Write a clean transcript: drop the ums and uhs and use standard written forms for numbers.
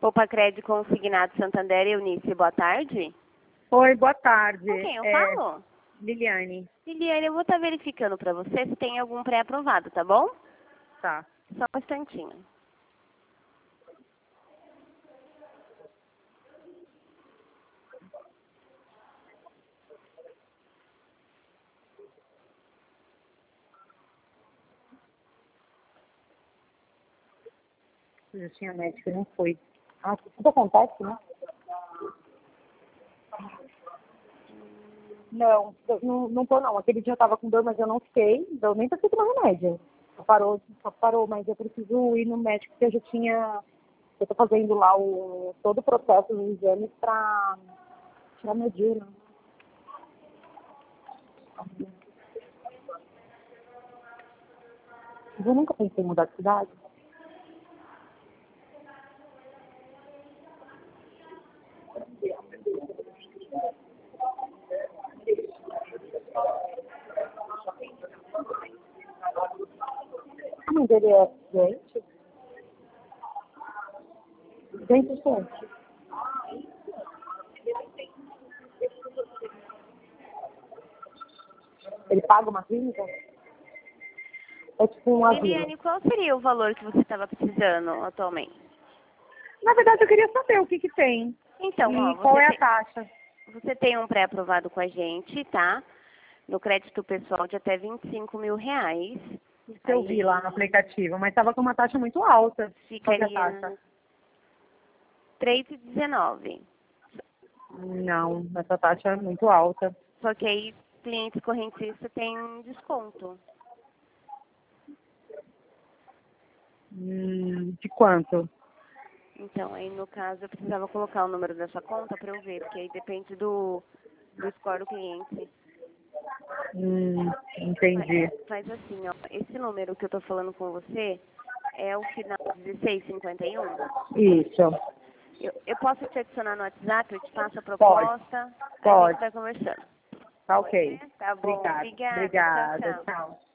Poupa-Crédito Consignado Santander, Eunice, boa tarde. Oi, boa tarde. Com quem eu falo? Liliane. Liliane, eu vou estar verificando para você se tem algum pré-aprovado, tá bom? Tá. Só um instantinho. Eu já tinha médico e não foi. Ah, tudo acontece, né? Não, não tô não. Aquele dia eu tava com dor, mas eu não fiquei. Eu nem precisei tomar remédio. Só parou, mas eu preciso ir no médico porque eu já tinha. Eu tô fazendo lá todo o processo dos exames pra tirar meu DIU, né? Eu nunca pensei em mudar de cidade. A mãe dele é doente? Gente. Ele paga uma clínica? É tipo um asilo. Liliane, qual seria o valor que você estava precisando atualmente? Na verdade, eu queria saber o que tem. Então, E ó, qual é a taxa? você tem um pré-aprovado com a gente, tá? No crédito pessoal de até R$ 25.000. Isso eu vi lá no aplicativo, mas estava com uma taxa muito alta. Qual que é a Ficaria taxa? 3,19. Não, essa taxa é muito alta. Só que aí clientes correntistas têm desconto. De quanto? Então, aí no caso eu precisava colocar o número dessa conta para eu ver, porque aí depende do score do cliente. Entendi. Faz assim, ó, esse número que eu tô falando com você é o final 1651. Isso. Eu posso te adicionar no WhatsApp, eu te passo a Pode. proposta, a gente Pode. vai conversando. Tá ok. Tá bom, Obrigada. obrigada. Tchau, Obrigada. tchau. Tchau.